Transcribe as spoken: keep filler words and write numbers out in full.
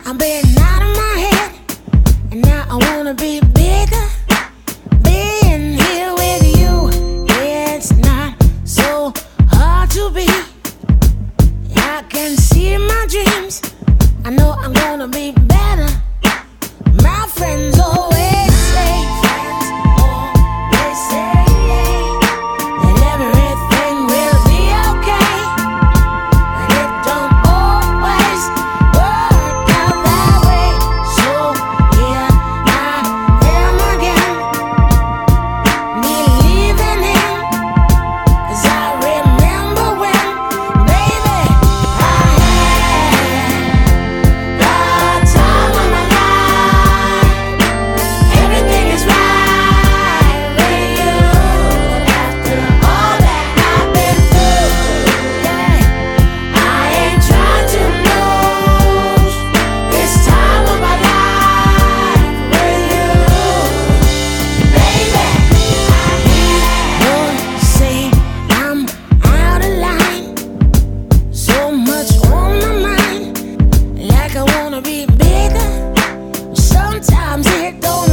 I'm being out of my head, and now I wanna be bigger. Being here with you, it's not so hard to be. I can see my dreams, I know I'm gonna be better. My friends always say, friends always say that everything will be okay, but it don't always work out that way. So here I am again, believing in, 'cause I remember when, baby, I had the time of my life. Everything is right with you after all that I've been through. Yeah, I ain't trying to lose this time of my life with you, baby. Don't say I'm out of line. So much on my mind, like I wanna be bigger. Sometimes it don't